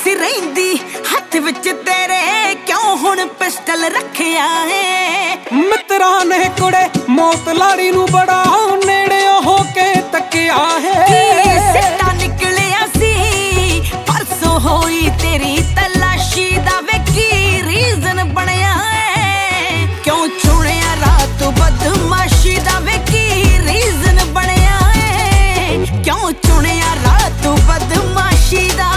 ਸੀ ਰਹਿੰਦੀ ਹੱਥ ਵਿੱਚ ਤੇਰੇ, ਕਿਉਂ ਹੁਣ ਪਿਸਟਲ ਰੱਖਿਆ ਏ? ਮਿੱਤਰਾਂ ਨੇ ਕੁੜੇ ਮੌਤ ਲਾੜੀ ਨੂੰ ਬੜਾ ਨੇੜੇ ਹੋ ਕੇ ਤੱਕਿਆ ਹੈ। ਸਿੱਟਾ ਨਿਕਲਿਆ ਸੀ ਪਰਸੋਂ ਹੋਈ ਤੇਰੀ ਤਲਾਸ਼ੀ ਦਾ, ਵੇ ਕੀ ਰੀਜ਼ਨ ਬਣਿਆ ਏ? ਕਿਉਂ ਚੁਣਿਆ ਰਾਤ ਬਦਮਾਸ਼ੀ ਦਾ, ਵੇ ਕੀ ਰੀਜ਼ਨ ਬਣਿਆ ਏ? ਕਿਉਂ ਚੁਣਿਆ ਰਾਤ ਬਦਮਾਸ਼ੀ ਦਾ?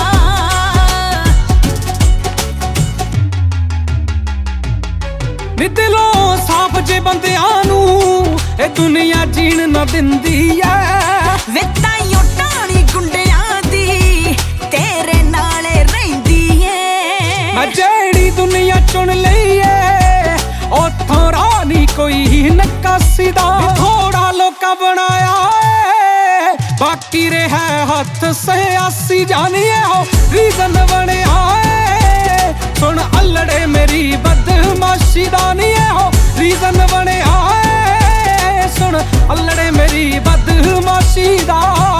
ਨੀ ਦਿਲੋਂ ਸਾਫ਼ ਜੇ ਬੰਦਿਆਂ ਨੂੰ ਇਹ ਦੁਨੀਆ ਜੀਣ ਨਾ ਦਿੰਦੀ ਐ। ਵੇ ਤਾਈਓ ਟਾਣੀ ਗੁੰਡਿਆਂ ਦੀ ਤੇਰੇ ਨਾਲੇ ਰਹਿੰਦੀ ਏ। ਮੈਂ ਜਿਹੜੀ ਦੁਨੀਆ ਚੁਣ ਲਈ ਏ ਉੱਥੋਂ ਰਾਹ ਨੀ ਕੋਈ ਨਕਾਸੀ ਦਾ। ਥੋੜਾ ਲੋਕਾਂ ਬਣਾਇਆ ਏ ਬਾਕੀ ਰਿਹਾ ਹੱਥ ਸਿਆਸੀ, ਜਾਣੀਏ ਹੋ ਰੀਜ਼ਨ ਬਣਿਆ ਏ। ਸੁਣ ਅਲੜੇ ਮੇਰੀ ਬਦਮਾਸ਼ੀ ਦਾ, ਨੀ ਇਹੋ ਰੀਜ਼ਨ ਬਣਿਆ ਏ। ਸੁਣ ਅਲੜੇ ਮੇਰੀ ਬਦਮਾਸ਼ੀ ਦਾ।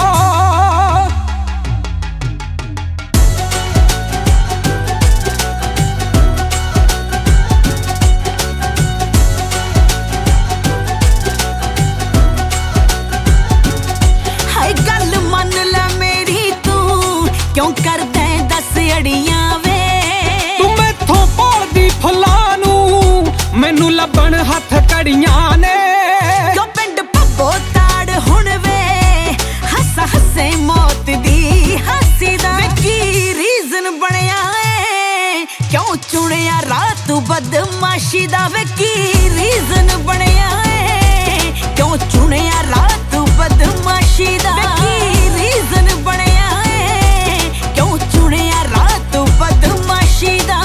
ਹਾਏ ਗੱਲ ਮੰਨ ਲੈ ਮੇਰੀ ਤੂੰ, ਕਿਉਂ ਕਰਦਾ ਦੱਸ ਅੜੀਆਂ ਵੇ? ਤੂੰ ਮੈਥੋਂ ਭਾਲਦੀ ਫੁੱਲਾਂ ਨੂੰ, ਮੈਨੂੰ ਲੱਭਣ ਹੱਥ ਕੜੀਆਂ ਨੇ। ਕਿਉਂ ਪਿੰਡ ਪੱਬੋ ਤਾੜ ਹੁਣ ਵੇ ਹੱਸ ਹੱਸੇ ਮੌਤ ਦੀ ਹਾਸੀ ਦਾ, ਵੇ ਕੀ ਰੀਜ਼ਨ ਬਣਿਆ ਏ? ਕਿਉਂ ਚੁਣਿਆ ਰਾਤ ਬਦਮਾਸ਼ੀ ਦਾ, ਵੇ ਕੀ ਰੀਜ਼ਨ ਬਣਿਆ ਏ? ਕਿਉਂ ਚੁਣਿਆ ਰਾਤ ਬਦਮਾਸ਼ੀ ਦਾ, ਵੇ ਕੀ ਰੀਜ਼ਨ ਬਣਿਆ ਏ? ਕਿਉਂ ਚੁਣਿਆ ਰਾਤ ਬਦਮਾਸ਼ੀ ਦਾ?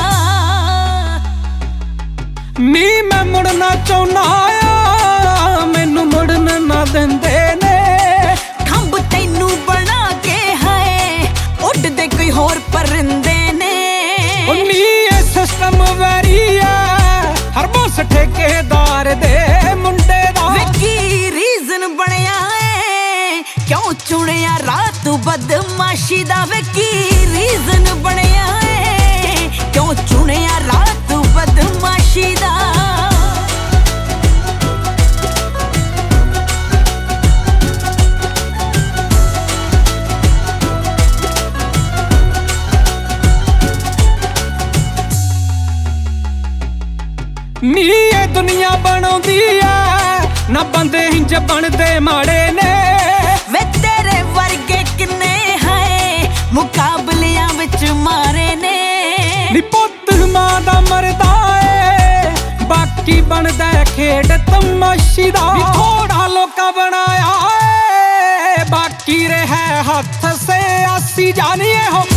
ਨੀ ਮੈਂ ਮੁੜਨਾ ਚਾਹੁੰਦਾ ਆ, ਮੈਨੂੰ ਮੁੜਨ ਨਾ ਦਿੰਦੇ ਨੇ। ਖੰਭ ਤੈਨੂੰ ਬਣਾ ਕੇ ਹਾਏ ਉੱਡਦੇ ਕੋਈ ਹੋਰ ਪਰਿੰਦੇ ਨੇ। ਉਹ ਨੀ ਇਹ ਸਿਸਟਮ ਵੈਰੀ ਆ ਹਰ ਬੋਸ ਠੇਕੇਦਾਰ ਦੇ ਮੁੰਡੇ ਦਾ। ਵੇ ਕੀ ਰੀਜ਼ਨ ਬਣਿਆ ਏ? ਕਿਉਂ ਚੁਣਿਆ ਰਾਤ ਬਦਮਾਸ਼ੀ ਦਾ, ਵੇ ਕੀ ਰੀਜ਼ਨ ਬਣਿਆ ਏ? ਕਿਉਂ ਚੁਣਿਆ ਰਾਤ ਬਦਮਾਸ਼ੀ ਦਾ? ਨੀ ਇਹ ਦੁਨੀਆ ਬਣਾਉਂਦੀ ਐ ਨਾ ਬੰਦੇ ਇੰਜ ਬਣਦੇ ਮਾੜੇ ਨੇ। ਵੇ ਤੇਰੇ ਵਰਗੇ ਕਿੰਨੇ ਹਾਏ ਮੁਕਾਬਲਿਆਂ ਵਿੱਚ ਮਾਰੇ ਨੇ। ਨੀ ਪੁੱਤ ਮਾਂ ਦਾ ਮਰਦਾ ਏ ਬਾਕੀ ਬਣਦਾ ਖੇਡ ਤਮਾਸ਼ੀ ਦਾ। ਨੀ ਥੋੜਾ ਲੋਕਾਂ ਬਣਾਇਆ ਏ ਬਾਕੀ ਰਿਹਾ ਹੱਥ ਸਿਆਸੀ, ਜਾਣੀਏ ਹੋ